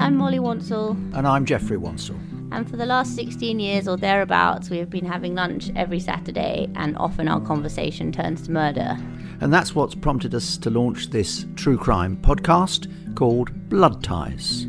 I'm Molly Wansell. And I'm Jeffrey Wansell. And for the last 16 years or thereabouts, we have been having lunch every Saturday, and often our conversation turns to murder. And that's what's prompted us to launch this true crime podcast called Blood Ties.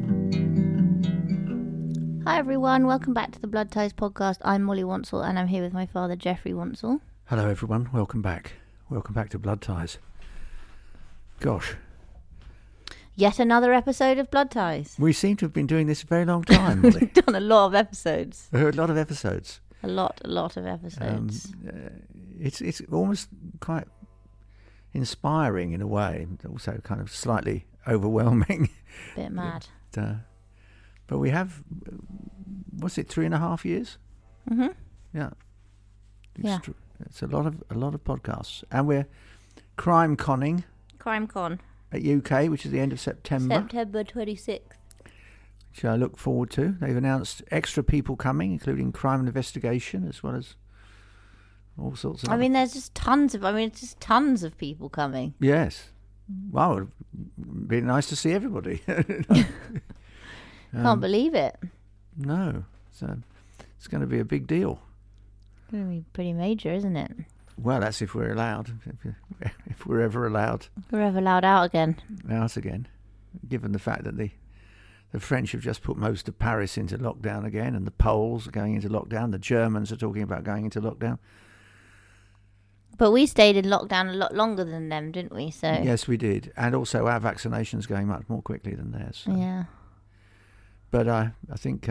Hi everyone, welcome back to the Blood Ties podcast. I'm Molly Wansell and I'm here with my father, Jeffrey Wansell. Hello everyone, welcome back. Welcome back to Blood Ties. Gosh. Yet another episode of Blood Ties. We seem to have been doing this a very long time, Molly. We've done a lot of episodes. A lot of episodes. A lot of episodes. It's almost quite inspiring in a way, also kind of slightly overwhelming. Bit mad. But we have, what's it, 3.5 years? Mm-hmm. Yeah. Yeah. It's a lot of podcasts. And we're crime conning. Crime Con. At UK, which is the end of September. September 26th. Which I look forward to. They've announced extra people coming, including crime and investigation, as well as all sorts of... there's just tons of people coming. Yes. Wow, it'd be nice to see everybody. Can't believe it. No. So it's going to be a big deal. It's going to be pretty major, isn't it? Well, that's if we're allowed. If we're ever allowed. We're ever allowed out again. Out again. Given the fact that the French have just put most of Paris into lockdown again, and the Poles are going into lockdown. The Germans are talking about going into lockdown. But we stayed in lockdown a lot longer than them, didn't we? So yes, we did. And also our vaccination's going much more quickly than theirs. So. Yeah. But I think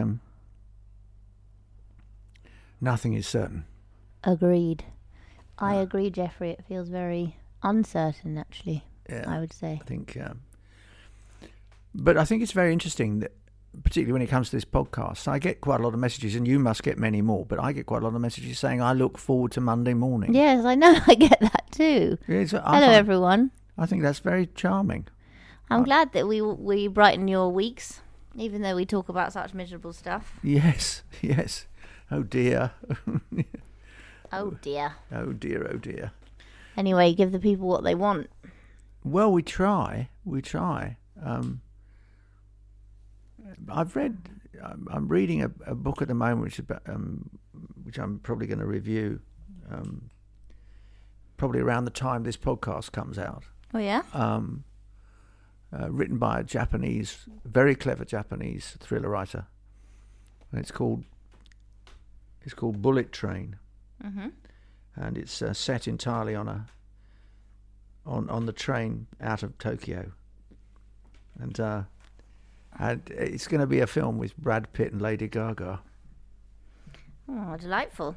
nothing is certain. Agreed. I agree, Jeffrey. It feels very uncertain, actually, Yeah, I would say. I think... but I think it's very interesting that, particularly when it comes to this podcast, I get quite a lot of messages, and you must get many more, but I get quite a lot of messages saying, I look forward to Monday morning. Yes, I know. I get that too. Hello, everyone. I think that's very charming. I'm glad that we brighten your weeks, even though we talk about such miserable stuff. Yes, yes. Oh, dear. Oh, dear. Oh, dear, oh, dear. Anyway, give the people what they want. Well, we try. I'm reading a book at the moment, which I'm probably going to review, probably around the time this podcast comes out. Oh yeah. Written by a very clever Japanese thriller writer, and it's called Bullet Train. Mm-hmm. And it's set entirely on the train out of Tokyo, and it's going to be a film with Brad Pitt and Lady Gaga. Oh, delightful!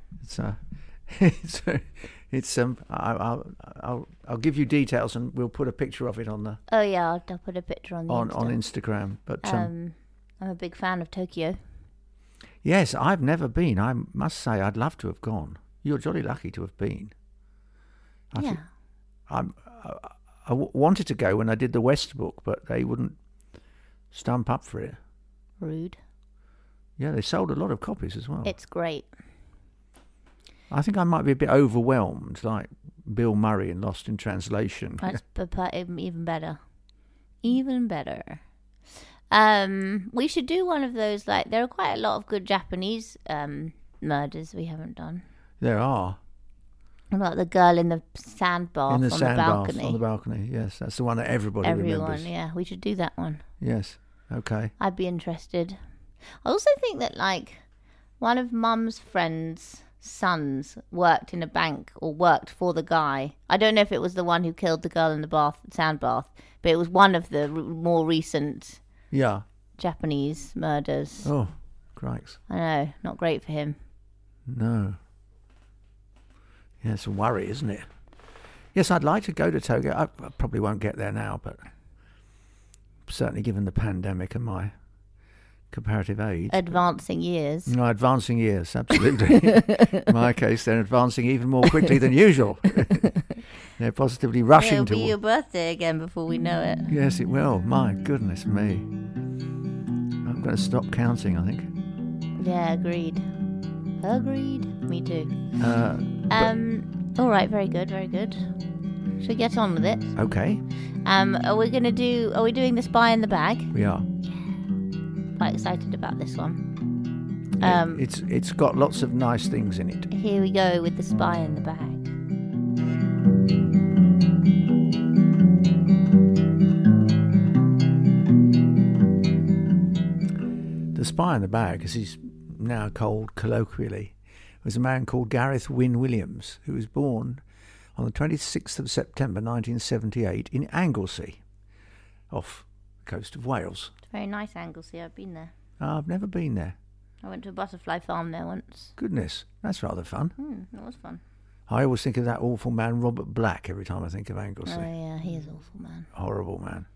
I'll give you details, and we'll put a picture of it on the. Oh yeah, I'll put a picture on on Instagram. But I'm a big fan of Tokyo. Yes, I've never been. I must say, I'd love to have gone. You're jolly lucky to have been. I wanted to go when I did the West book, but they wouldn't stump up for it. Rude. Yeah, they sold a lot of copies as well. It's great. I think I might be a bit overwhelmed, like Bill Murray in Lost in Translation. That's even better. Even better. We should do one of those. Like, there are quite a lot of good Japanese murders we haven't done. There are. About the girl in the sand bath on the balcony. On the balcony, yes. That's the one that everyone remembers. Yeah. We should do that one. Yes. Okay. I'd be interested. I also think that, like, one of Mum's friends' sons worked in a bank or worked for the guy. I don't know if it was the one who killed the girl in the sand bath, but it was one of the more recent... Yeah. Japanese murders. Oh, crikes. I know, not great for him. No. Yeah, it's a worry, isn't it? Yes, I'd like to go to Tokyo. I probably won't get there now, but certainly given the pandemic and my comparative age. Advancing years. No, advancing years, absolutely. In my case, they're advancing even more quickly than usual. They're positively rushing to... It'll be your birthday again before we know it. Yes, it will. My goodness me. I'm going to stop counting, I think. Yeah, agreed. Me too. All right, very good. Should we get on with it? Okay. Are we doing the spy in the bag? We are. Yes. quite excited about this one. It's got lots of nice things in it. Here we go with The Spy in the Bag. The Spy in the Bag, as he's now called colloquially, was a man called Gareth Wynne Williams, who was born on the 26th of September 1978 in Anglesey, off the coast of Wales. It's very nice, Anglesey. I've been there. I've never been there. I went to a butterfly farm there once. Goodness, that's rather fun. It was fun. I always think of that awful man Robert Black every time I think of Anglesey. Oh yeah, he is awful, man. Horrible man.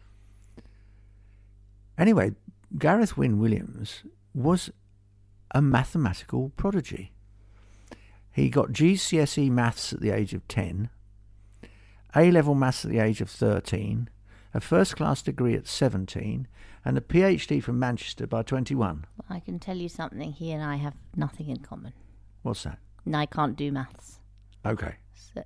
Anyway, Gareth Wynne Williams was a mathematical prodigy. He got GCSE maths at the age of 10, A-level maths at the age of 13, a first-class degree at 17, and a PhD from Manchester by 21. Well, I can tell you something. He and I have nothing in common. What's that? And I can't do maths. Okay. So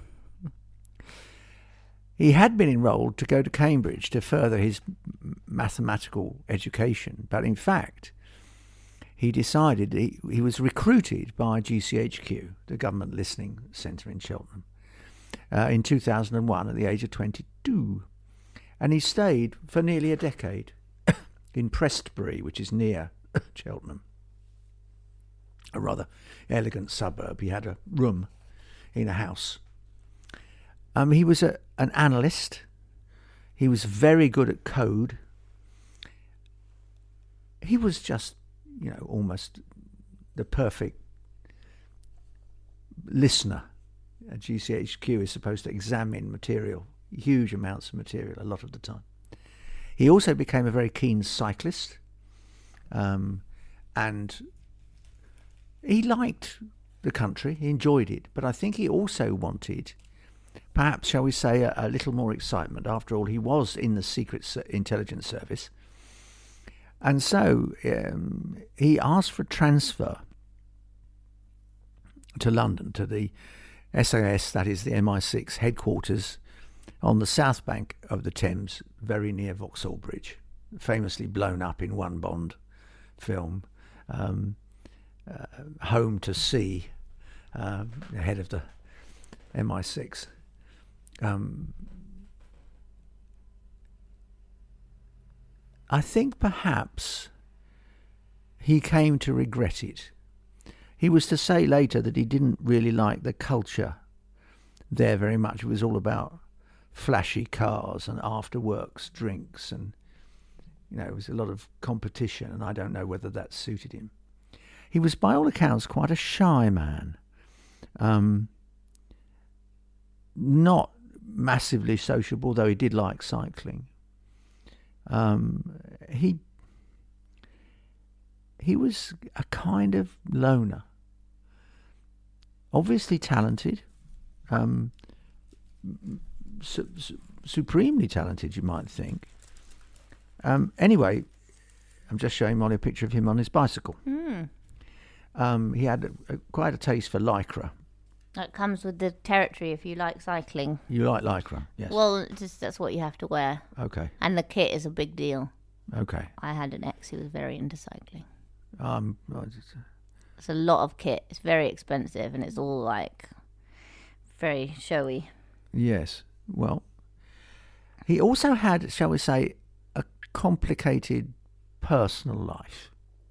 He had been enrolled to go to Cambridge to further his mathematical education, but in fact, he decided he was recruited by GCHQ, the Government Listening Centre in Cheltenham, in 2001 at the age of 22. And he stayed for nearly a decade in Prestbury, which is near Cheltenham, a rather elegant suburb. He had a room in a house. He was an analyst. He was very good at code. He was just, almost the perfect listener. GCHQ is supposed to examine material, huge amounts of material, a lot of the time. He also became a very keen cyclist, and he liked the country, he enjoyed it, but I think he also wanted, perhaps, shall we say, a little more excitement. After all, he was in the Secret Intelligence Service. And so he asked for a transfer to London, to the SAS, that is the MI6 headquarters on the south bank of the Thames, very near Vauxhall Bridge, famously blown up in one Bond film, Home to Sea, the head of the MI6. I think perhaps he came to regret it. He was to say later that he didn't really like the culture there very much. It was all about flashy cars and after-works drinks, and it was a lot of competition, and I don't know whether that suited him. He was, by all accounts, quite a shy man. Not massively sociable, though he did like cycling. He was a kind of loner. Obviously talented, supremely talented, you might think. Anyway, I'm just showing Molly a picture of him on his bicycle. He had quite a taste for lycra. That comes with the territory if you like cycling. You like lycra, yes. Well, that's what you have to wear. Okay. And the kit is a big deal. Okay. I had an ex who was very into cycling. It's a lot of kit. It's very expensive, and it's all very showy. Yes. Well, he also had, shall we say, a complicated personal life.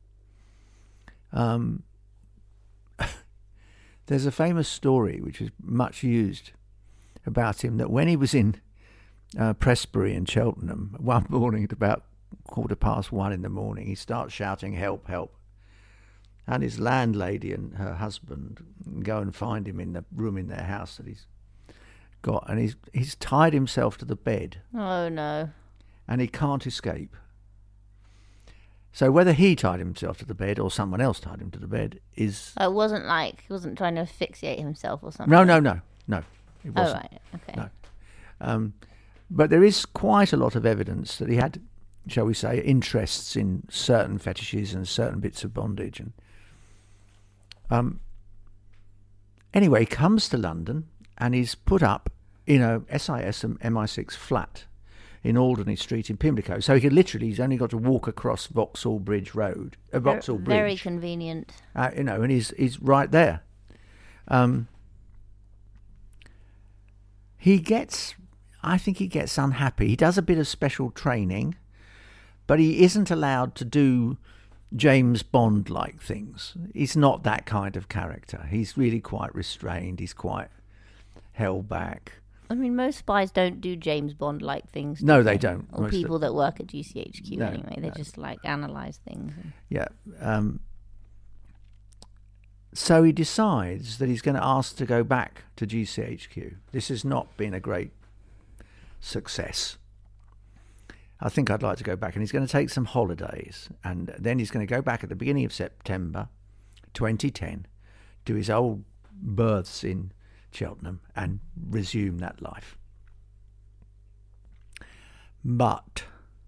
There's a famous story which is much used about him, that when he was in Prestbury in Cheltenham, one morning at about 1:15 in the morning, he starts shouting, "Help, help." And his landlady and her husband go and find him in the room in their house that he's got, and he's tied himself to the bed. Oh, no. And he can't escape. So whether he tied himself to the bed or someone else tied him to the bed is... It wasn't he wasn't trying to asphyxiate himself or something? No. It wasn't. Oh, right, okay. No. But there is quite a lot of evidence that he had, shall we say, interests in certain fetishes and certain bits of bondage. And anyway, he comes to London and he's put up in a SIS and MI6 flat in Alderney Street in Pimlico. So he's only got to walk across Vauxhall Bridge Road. Vauxhall Bridge. Very convenient. And he's right there. I think he gets unhappy. He does a bit of special training, but he isn't allowed to do James Bond-like things. He's not that kind of character. He's really quite restrained. He's quite held back. I mean, most spies don't do James Bond-like things. No, they don't. Or people that work at GCHQ No, anyway. They just analyse things. Yeah. So he decides that he's going to ask to go back to GCHQ. This has not been a great success. I think I'd like to go back. And he's going to take some holidays. And then he's going to go back at the beginning of September 2010 to his old berths in Cheltenham and resume that life. But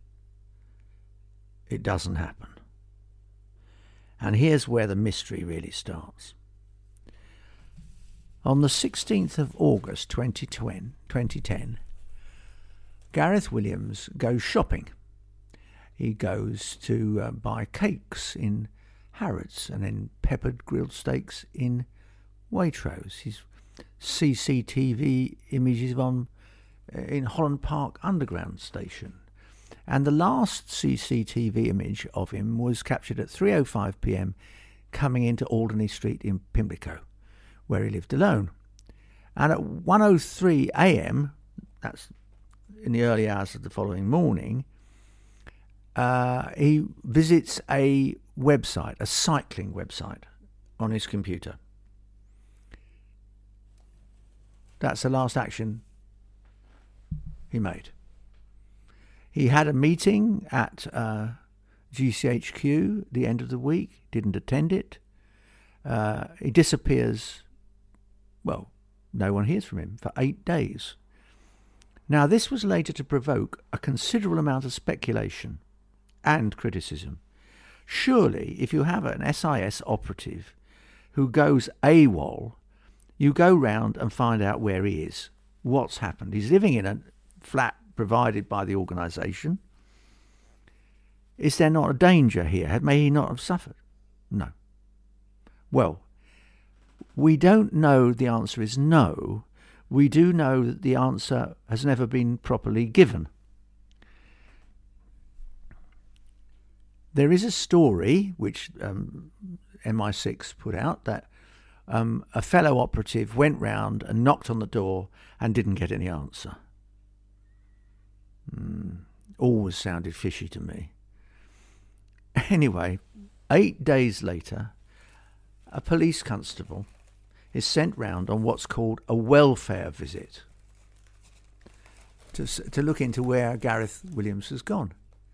it doesn't happen. And here's where the mystery really starts. On the 16th of August 2010, Gareth Williams goes shopping. He goes to buy cakes in Harrods and then peppered grilled steaks in Waitrose. His CCTV images in Holland Park Underground Station. And the last CCTV image of him was captured at 3:05 p.m. coming into Alderney Street in Pimlico, where he lived alone. And at 1:03 a.m., that's in the early hours of the following morning, he visits a website, a cycling website, on his computer. That's the last action he made. He had a meeting at GCHQ the end of the week, didn't attend it. He disappears. Well, no one hears from him for 8 days. Now, this was later to provoke a considerable amount of speculation and criticism. Surely, if you have an SIS operative who goes AWOL, you go round and find out where he is, what's happened. He's living in a flat provided by the organisation. Is there not a danger here? May he not have suffered? No. Well, we don't know the answer is no. We do know that the answer has never been properly given. There is a story which MI6 put out that a fellow operative went round and knocked on the door and didn't get any answer. Always sounded fishy to me. Anyway, 8 days later, a police constable is sent round on what's called a welfare visit to look into where Gareth Williams has gone.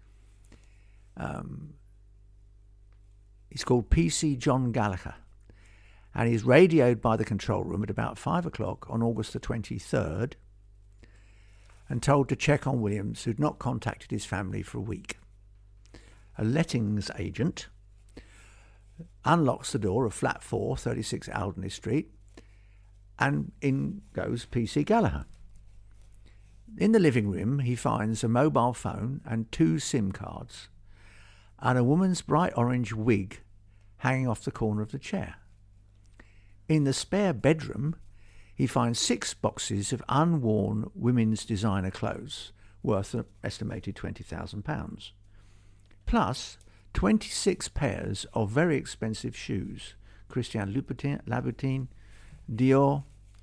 He's called PC John Gallagher, and he's radioed by the control room at about 5 o'clock on August the 23rd and told to check on Williams, who'd not contacted his family for a week. A lettings agent unlocks the door of flat 4, 36 Alderney Street, and in goes PC Gallagher. In the living room, he finds a mobile phone and 2 SIM cards and a woman's bright orange wig hanging off the corner of the chair. In the spare bedroom, he finds 6 boxes of unworn women's designer clothes worth an estimated £20,000, plus 26 pairs of very expensive shoes, Christian Louboutin, Dior.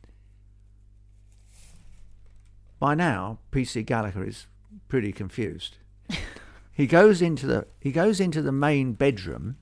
By now, PC Gallagher is pretty confused. He goes into the main bedroom.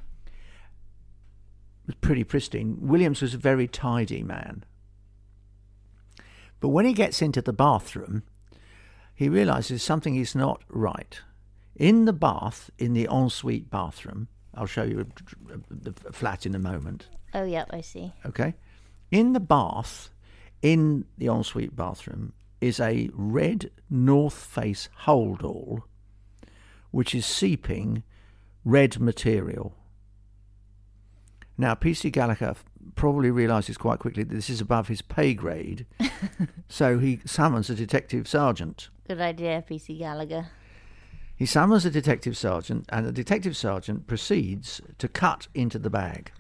It was pretty pristine. Williams was a very tidy man. But when he gets into the bathroom, he realises something is not right. In the bath, in the ensuite bathroom, I'll show you the flat in a moment. Oh, yeah, I see. Okay. In the bath, in the ensuite bathroom, is a red North Face hold-all, which is seeping red material. Now, PC Gallagher probably realises quite quickly that this is above his pay grade, so he summons a detective sergeant. Good idea, PC Gallagher. He summons a detective sergeant, and the detective sergeant proceeds to cut into the bag,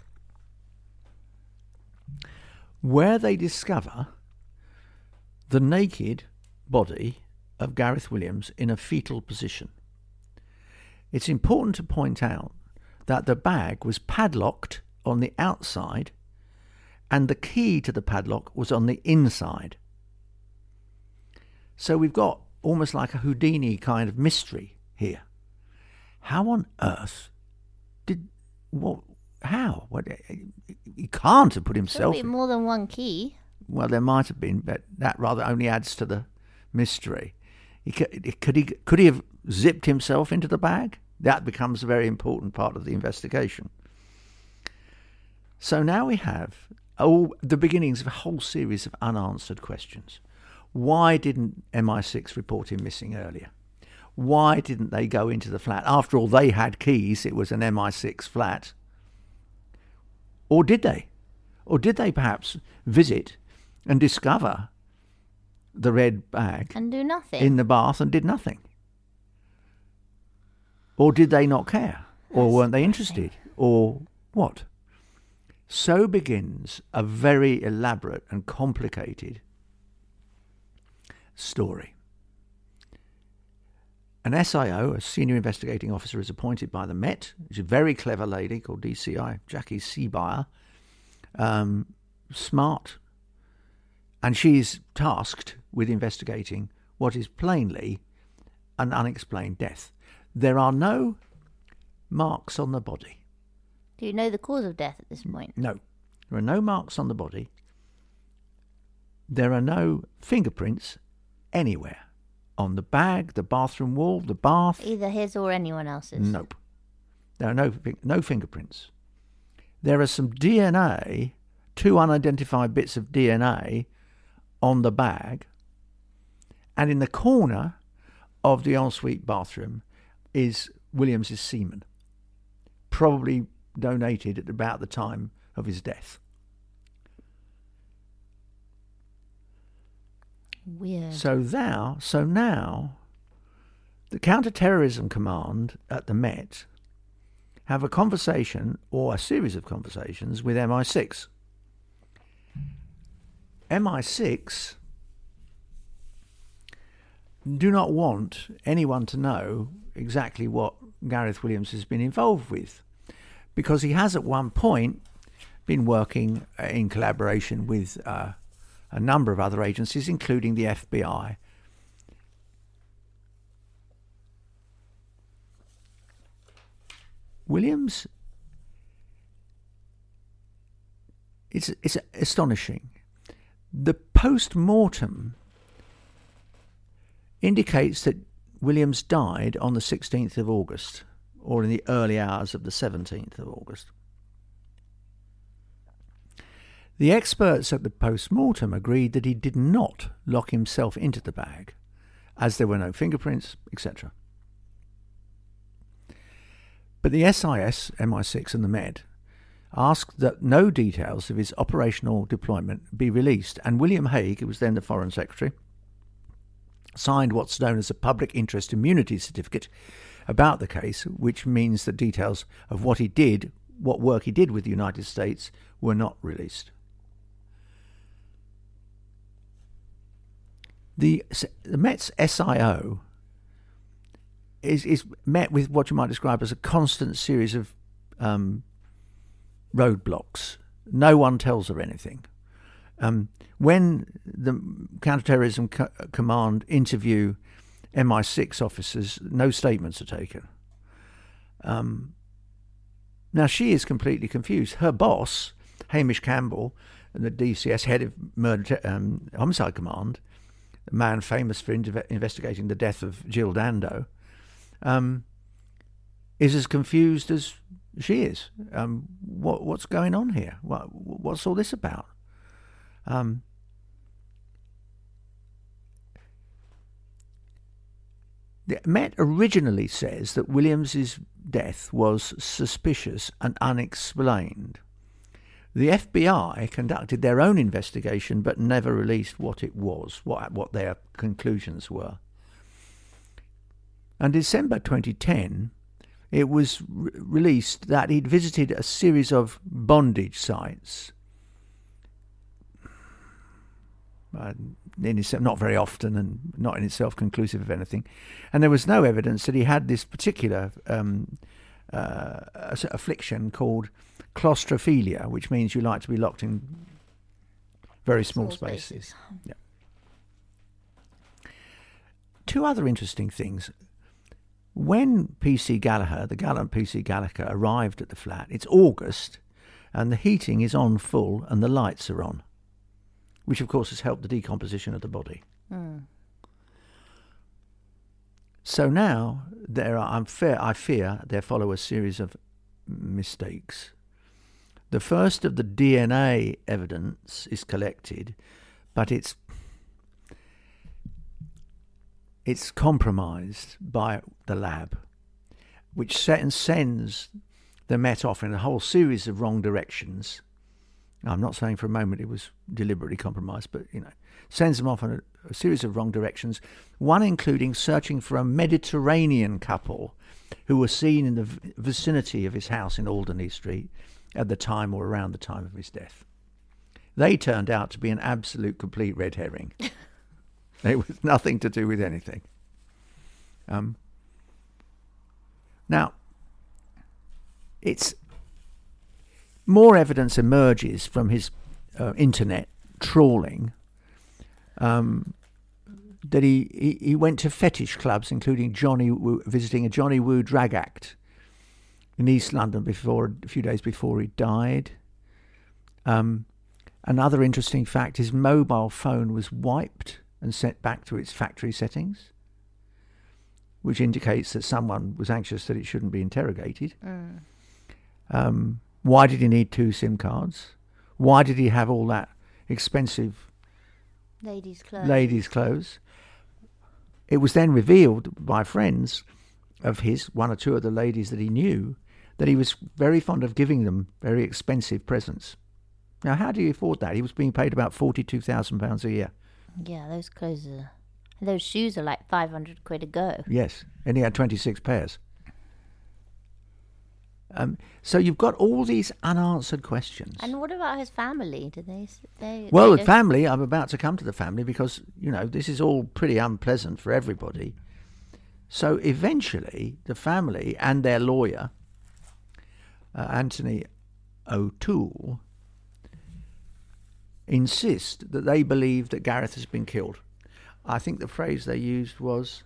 where they discover the naked body of Gareth Williams in a fetal position. It's important to point out that the bag was padlocked on the outside and the key to the padlock was on the inside. So we've got almost like a Houdini kind of mystery here. How on earth how? He can't have put himself... There'll be more than one key. Well, there might have been, but that rather only adds to the mystery. Could he have zipped himself into the bag? That becomes a very important part of the investigation. So now we have the beginnings of a whole series of unanswered questions. Why didn't MI6 report him missing earlier? Why didn't they go into the flat? After all, they had keys. It was an MI6 flat. Or did they? Or did they perhaps visit and discover the red bag and do nothing in the bath and did nothing? Or did they not care? Or weren't they interested? Or what? So begins a very elaborate and complicated story. An SIO, a senior investigating officer, is appointed by the Met. She's a very clever lady called DCI Jackie Seebuyer. Smart. And she's tasked with investigating what is plainly an unexplained death. There are no marks on the body. Do you know the cause of death at this point? No. There are no marks on the body. There are no fingerprints anywhere. On the bag, the bathroom wall, the bath. Either his or anyone else's? Nope. There are no fingerprints. There are some DNA, 2 unidentified bits of DNA on the bag. And in the corner of the ensuite bathroom is Williams's semen, probably donated at about the time of his death. Weird. So now, the Counter-Terrorism Command at the Met have a conversation, or a series of conversations, with MI6. MI6 do not want anyone to know exactly what Gareth Williams has been involved with, because he has at one point been working in collaboration with a number of other agencies, including the FBI. Williams, it's astonishing. The post-mortem indicates that Williams died on the 16th of August, or in the early hours of the 17th of August. The experts at the post-mortem agreed that he did not lock himself into the bag, as there were no fingerprints, etc. But the SIS, MI6 and the Met asked that no details of his operational deployment be released, and William Hague, who was then the Foreign Secretary, signed what's known as a Public Interest Immunity Certificate about the case, which means the details of what he did, what work he did with the United States, were not released. The Met's SIO is met with what you might describe as a constant series of roadblocks. No one tells her anything. When the Counterterrorism Command interview MI6 officers, no statements are taken. Now, she is completely confused. Her boss, Hamish Campbell, the DCS head of Homicide Command, a man famous for investigating the death of Jill Dando, is as confused as she is. What's going on here? What's all this about? The Met originally says that Williams's death was suspicious and unexplained. The FBI conducted their own investigation but never released what it was, what their conclusions were. And December 2010, it was released that he'd visited a series of bondage sites. Not very often and not in itself conclusive of anything. And there was no evidence that he had this particular affliction called claustrophilia, which means you like to be locked in very small spaces. Yeah. Two other interesting things. When P.C. Gallagher, the gallant P.C. Gallagher, arrived at the flat, it's August, and the heating is on full and the lights are on, which of course has helped the decomposition of the body. So now I fear there follow a series of mistakes. The first of the DNA evidence is collected, but it's compromised by the lab, which sends the Met off in a whole series of wrong directions. I'm not saying for a moment it was deliberately compromised, but, sends them off in a series of wrong directions, one including searching for a Mediterranean couple who were seen in the vicinity of his house in Alderney Street at the time or around the time of his death. They turned out to be an absolute complete red herring. It was nothing to do with anything. Now, it's more evidence emerges from his internet trawling that he went to fetish clubs, including visiting a Johnny Woo drag act in East London a few days before he died. Another interesting fact, his mobile phone was wiped and sent back to its factory settings, which indicates that someone was anxious that it shouldn't be interrogated. Why did he need 2 SIM cards? Why did he have all that expensive ladies' clothes? It was then revealed by friends of his, 1 or 2 of the ladies that he knew, that he was very fond of giving them very expensive presents. Now, how do you afford that? He was being paid about £42,000 a year. Yeah, those shoes are like 500 quid a go. Yes, and he had 26 pairs. So you've got all these unanswered questions. And what about his family? Do they the family, I'm about to come to the family because, this is all pretty unpleasant for everybody. So eventually the family and their lawyer, Anthony O'Toole, insist that they believe that Gareth has been killed. I think the phrase they used was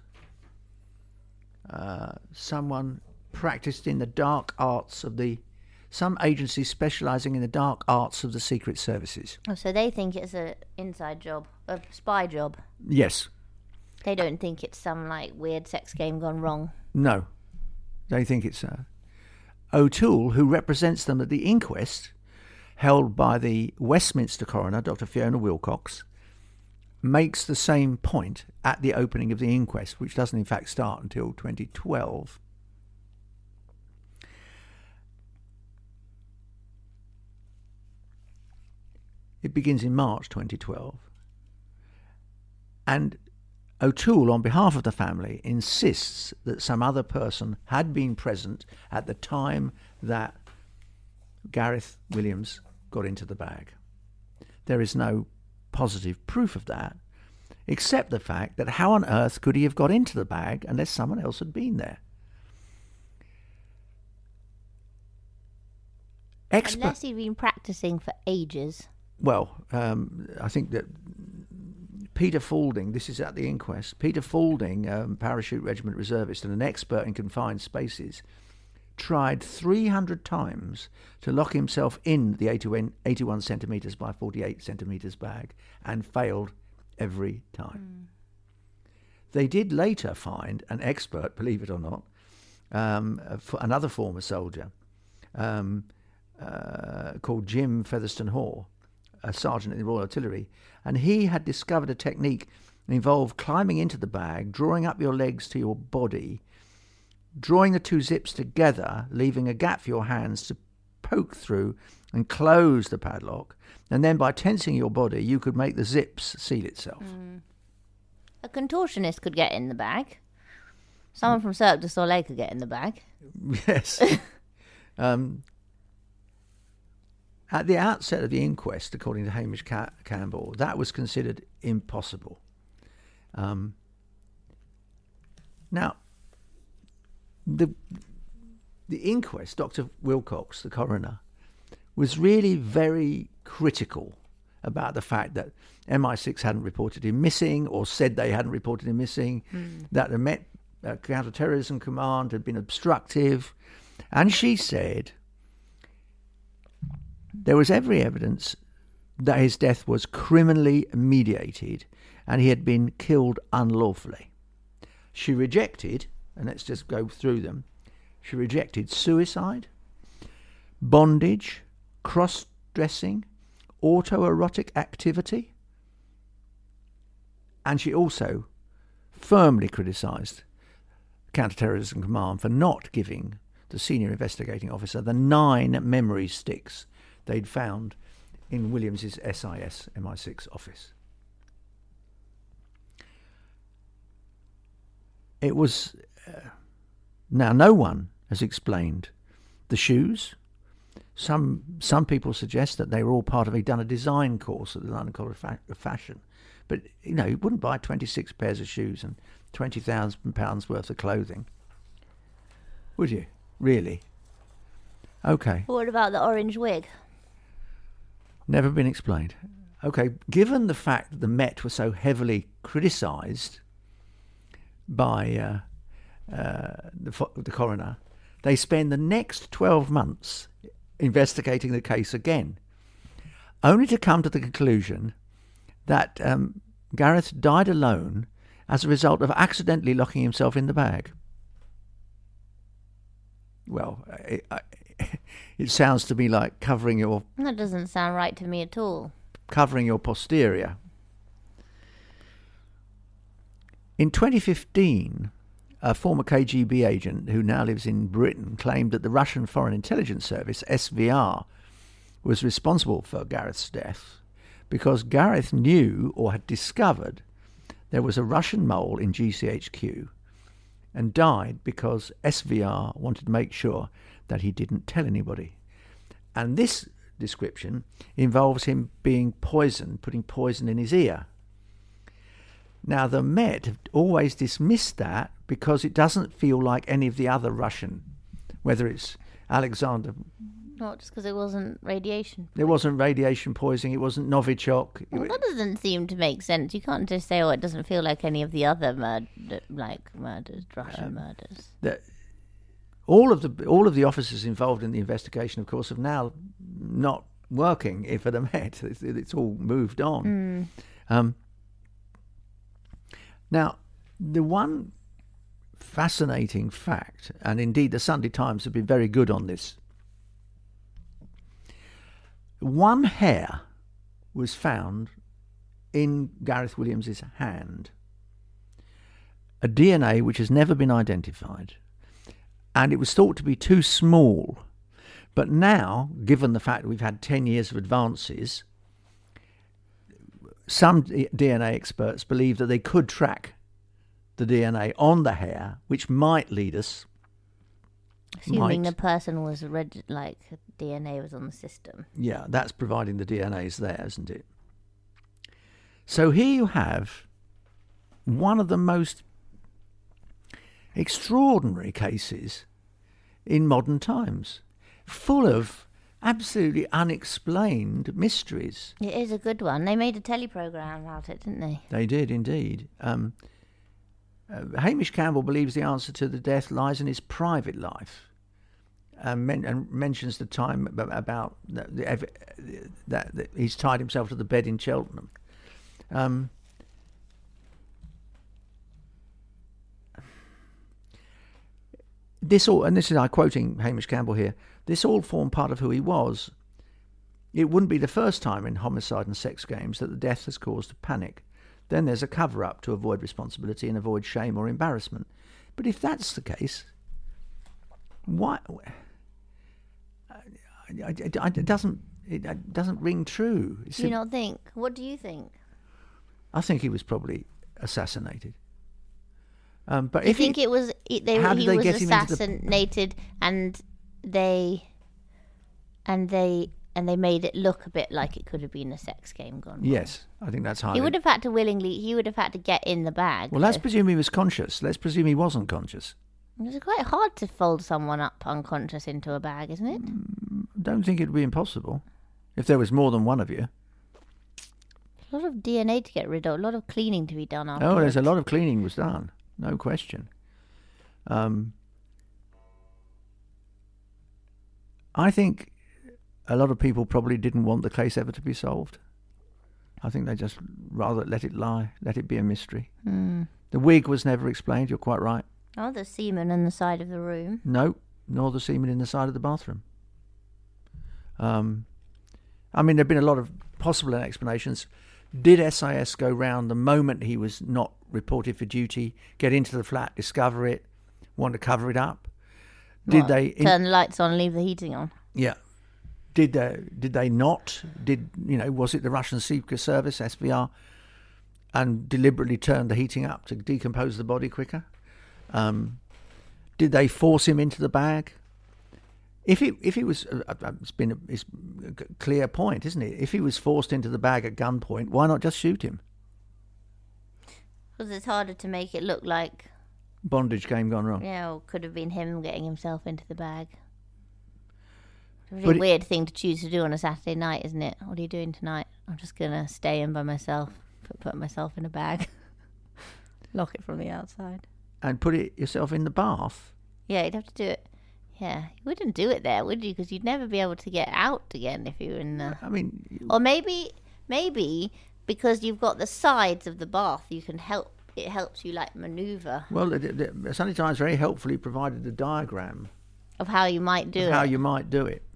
someone practiced in the dark arts of some agency specialising in the dark arts of the secret services. Oh, so they think it's an inside job, a spy job. Yes. They don't think it's some weird sex game gone wrong. No, they think it's O'Toole, who represents them at the inquest held by the Westminster coroner, Dr. Fiona Wilcox, makes the same point at the opening of the inquest, which doesn't in fact start until 2012. It begins in March 2012. And O'Toole, on behalf of the family, insists that some other person had been present at the time that Gareth Williams got into the bag. There is no positive proof of that, except the fact that how on earth could he have got into the bag unless someone else had been there? Unless he'd been practicing for ages. Well, I think that Peter Faulding, this is at the inquest, Peter Faulding, Parachute Regiment reservist and an expert in confined spaces, tried 300 times to lock himself in the 81 centimetres by 48 centimetres bag and failed every time. They did later find an expert, believe it or not, another former soldier called Jim Featherstone Hoare, a sergeant in the Royal Artillery, and he had discovered a technique that involved climbing into the bag, drawing up your legs to your body, drawing the 2 zips together, leaving a gap for your hands to poke through and close the padlock, and then by tensing your body you could make the zips seal itself. A contortionist could get in the bag. Someone from Cirque du Soleil could get in the bag. Yes. At the outset of the inquest, according to Hamish Campbell, that was considered impossible. Now, the inquest, Dr. Wilcox, the coroner, was really very critical about the fact that MI6 hadn't reported him missing, or said they hadn't reported him missing, that the Met Counter-Terrorism Command had been obstructive. And she said there was every evidence that his death was criminally mediated and he had been killed unlawfully. She rejected, and let's just go through them, she rejected suicide, bondage, cross-dressing, autoerotic activity, and she also firmly criticised the Counter-Terrorism Command for not giving the senior investigating officer the 9 memory sticks they'd found in Williams's SIS MI6 office. It was... now, no one has explained the shoes. Some people suggest that they were all part of... He'd done a design course at the London College of Fashion. But, you know, you wouldn't buy 26 pairs of shoes and £20,000 worth of clothing. Would you? Really? Okay. What about the orange wig? Never been explained. Okay, given the fact that the Met were so heavily criticised by the coroner, they spend the next 12 months investigating the case again, only to come to the conclusion that Gareth died alone as a result of accidentally locking himself in the bag. Well, it sounds to me like covering your... That doesn't sound right to me at all. Covering your posterior. In 2015, a former KGB agent who now lives in Britain claimed that the Russian Foreign Intelligence Service, SVR, was responsible for Gareth's death because Gareth knew or had discovered there was a Russian mole in GCHQ and died because SVR wanted to make sure that he didn't tell anybody. And this description involves him being poisoned, putting poison in his ear. Now, the Met have always dismissed that because it doesn't feel like any of the other Russian, whether it's Alexander... Not just because it wasn't radiation. There wasn't radiation poisoning, it wasn't Novichok. Well, that doesn't seem to make sense. You can't just say, oh, it doesn't feel like any of the other murders, Russian murders. All of the officers involved in the investigation, of course, have now not working for the Met. It's all moved on. Now, the one fascinating fact, and indeed the Sunday Times have been very good on this, one hair was found in Gareth Williams' hand, a DNA which has never been identified, and it was thought to be too small. But now, given the fact that we've had 10 years of advances, some DNA experts believe that they could track the DNA on the hair, which might lead us... Assuming the person was DNA was on the system. Yeah, that's providing the DNA's there, isn't it? So here you have one of the most extraordinary cases in modern times, full of absolutely unexplained mysteries. It is a good one. They made a teleprogram about it, didn't they? They did, indeed. Hamish Campbell believes the answer to the death lies in his private life, and mentions the time about that he's tied himself to the bed in Cheltenham. This all, and this is I'm quoting Hamish Campbell here, this all formed part of who he was. It wouldn't be the first time in homicide and sex games that the death has caused panic. Then there's a cover-up to avoid responsibility and avoid shame or embarrassment. But if that's the case, why? It doesn't ring true. Do you not think? What do you think? I think he was probably assassinated. But Do you think it was he how did they was get him into the- assassinated, and they made it look a bit like it could have been a sex game gone wrong? Yes, I think that's highly. He would have had to get in the bag. Well, let's presume he was conscious. Let's presume he wasn't conscious. It's quite hard to fold someone up unconscious into a bag, isn't it? I don't think it'd be impossible if there was more than one of you. A lot of DNA to get rid of, a lot of cleaning to be done afterwards. Oh, there's a lot of cleaning was done, no question. I think a lot of people probably didn't want the case ever to be solved. I think they just rather let it lie, let it be a mystery. The wig was never explained, you're quite right. Oh, the semen on the side of the room. No, nor the semen in the side of the bathroom. I mean, there have been a lot of possible explanations. Did SIS go round the moment he was not reported for duty, get into the flat, discover it, want to cover it up? Did they turn the lights on, leave the heating on? Yeah. Did they not? Was it the Russian Secret Service, SVR, and deliberately turned the heating up to decompose the body quicker? Did they force him into the bag? If it was, it's a clear point, isn't it? If he was forced into the bag at gunpoint, why not just shoot him? Because it's harder to make it look like bondage game gone wrong. Yeah, or could have been him getting himself into the bag. It's a really weird thing to choose to do on a Saturday night, isn't it? What are you doing tonight? I'm just gonna stay in by myself, put myself in a bag, lock it from the outside, and put it yourself in the bath. Yeah, you'd have to do it. Yeah, you wouldn't do it there, would you? Because you'd never be able to get out again if you were in the... I mean... Or maybe because you've got the sides of the bath, you can help. It helps you, like, manoeuvre. Well, Sunny Times very helpfully provided a diagram... Of how you might do it. How you might do it.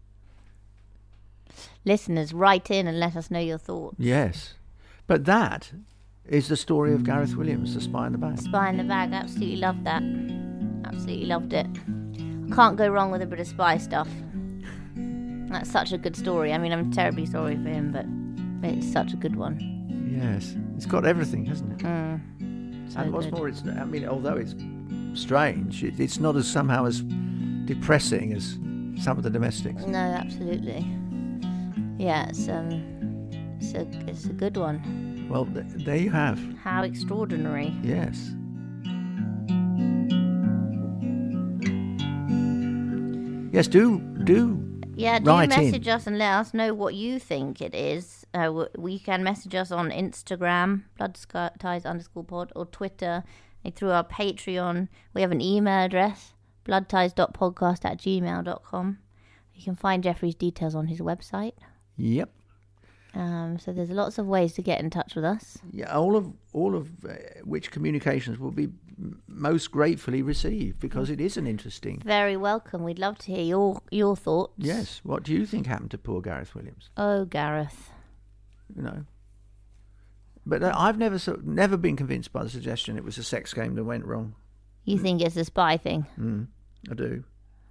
Listeners, write in and let us know your thoughts. Yes. But that is the story of Gareth Williams, The Spy in the Bag. Spy in the Bag. Absolutely loved that. Absolutely loved it. Can't go wrong with a bit of spy stuff. That's such a good story. I mean, I'm terribly sorry for him, but it's such a good one. Yes. It's got everything, hasn't it? So and what's good. more, although it's strange, it's not as somehow as depressing as some of the domestics. No, absolutely. Yeah, it's a good one. Well, there you have. How extraordinary. Yes. Yes, do message us and let us know what you think it is. We can message us on Instagram, bloodties_pod, or Twitter, and through our Patreon. We have an email address, bloodties.podcast@gmail.com. You can find Jeffrey's details on his website. Yep. So there's lots of ways to get in touch with us. Yeah, all of which communications will be most gratefully received, because it is an interesting. Very welcome. We'd love to hear your thoughts. Yes. What do you think happened to poor Gareth Williams? Oh, Gareth. But I've never been convinced by the suggestion it was a sex game that went wrong. You think it's a spy thing? I do.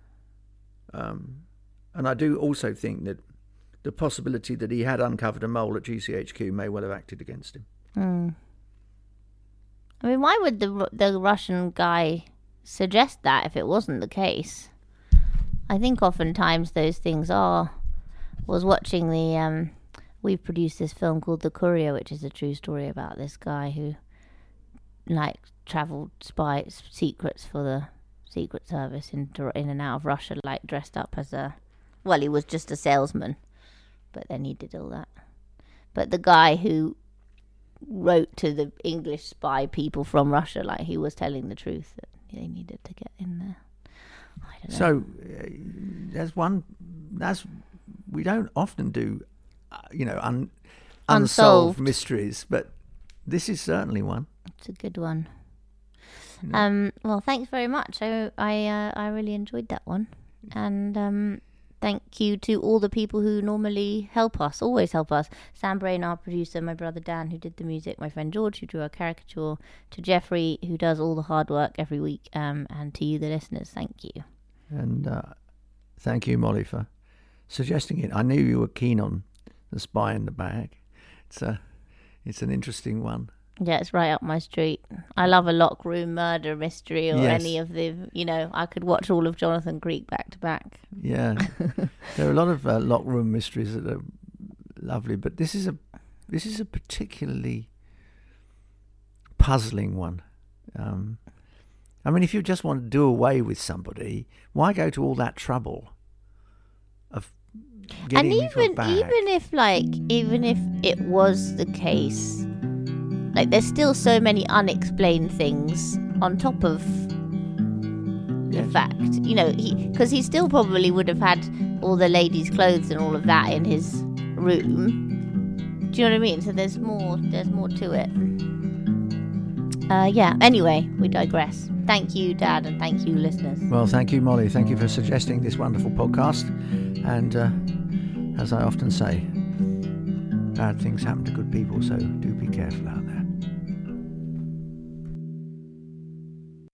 And I do also think that the possibility that he had uncovered a mole at GCHQ may well have acted against him. I mean, why would the Russian guy suggest that if it wasn't the case? I think oftentimes those things are. Was watching we've produced this film called The Courier, which is a true story about this guy who, travelled secrets for the Secret Service in and out of Russia, dressed up as he was just a salesman, but then he did all that. But the guy who wrote to the English spy people from Russia, he was telling the truth that they needed to get in there. I don't know. So there's one. We don't often do, unsolved mysteries, but this is certainly one. It's a good one. Well, thanks very much. I really enjoyed that one, and thank you to all the people who normally always help us. Sam Brain, our producer, my brother Dan, who did the music, my friend George, who drew our caricature, to Jeffrey, who does all the hard work every week, and to you, the listeners, thank you. And thank you, Molly, for suggesting it. I knew you were keen on The Spy in the Bag. It's an interesting one. Yeah, it's right up my street. I love a lock room murder mystery or Yes. any of the, I could watch all of Jonathan Creek back to back. Yeah. There are a lot of lock room mysteries that are lovely, but this is a particularly puzzling one. I mean, if you just want to do away with somebody, why go to all that trouble of getting And into a bag? even if it was the case, like there's still so many unexplained things on top of the Yes. fact, because he still probably would have had all the ladies' clothes and all of that in his room. Do you know what I mean? So there's more to it. Anyway, we digress. Thank you, Dad, and thank you, listeners. Well, thank you, Molly. Thank you for suggesting this wonderful podcast. And as I often say, bad things happen to good people, so do be careful out there.